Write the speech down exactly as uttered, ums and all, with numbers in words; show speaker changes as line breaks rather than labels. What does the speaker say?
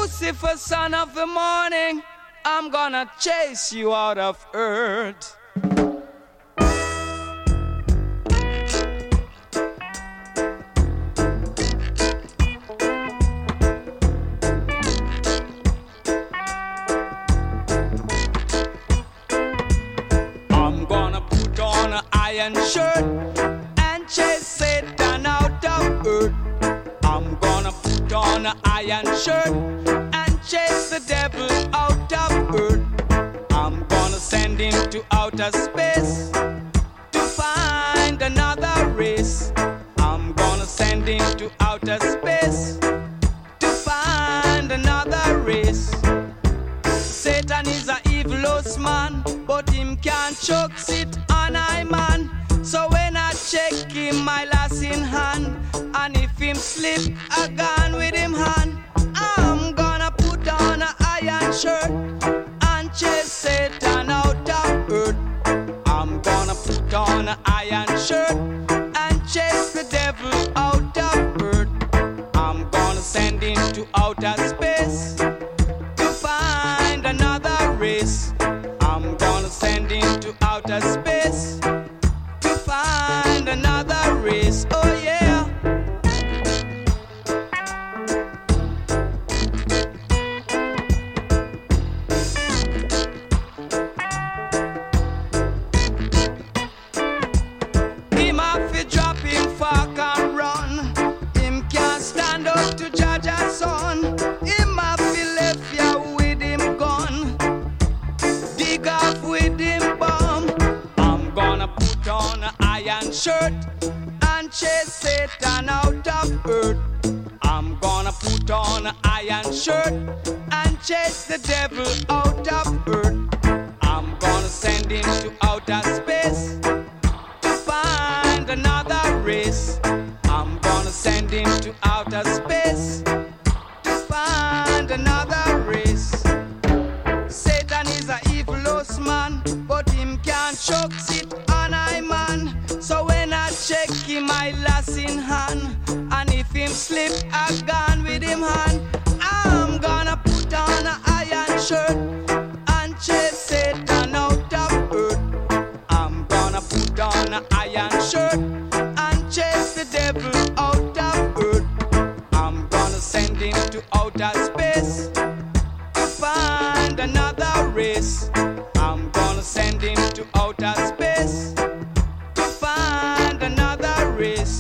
Lucifer, son of the morning, I'm gonna chase you out of earth. I'm gonna put on an iron shirt and chase Satan out of earth. I'm gonna put on an iron shirt and chase the devil out of earth. I'm gonna send him to outer space to find another race. I'm gonna send him to outer space to find another race. Satan is a evilous man, but him can't choke sit on I man. So when I check him, my lass in hand, and if him slip, I gone with him hand. I'm gonna put on an iron shirt and chase Satan out of earth. I'm gonna put on an iron shirt and chase the devil out of earth. I'm gonna send him to outer space to find another race. I'm gonna send him to outer space to find another race. Oh yeah. Him have to drop him fork and run. Him can't stand up to judge a son. Him have to left ya with him gun. Dig off with him bomb. I'm gonna put on an iron shirt and chase Satan out of earth. I'm gonna put on an iron shirt and chase the devil out of earth. I'm gonna send him to outer space to find another race. I'm gonna send him to outer space to find another race. Satan is a evilous man, but him can't choke sit on I man. So when I check him, I lass in hand, and if him slip, I gone with him hand. I'm gonna put on an iron shirt and chase Satan out of earth. I'm gonna put on an iron shirt and chase the devil out of earth. I'm gonna send him to outer space to find another race. I'm gonna send him to outer space to find another race.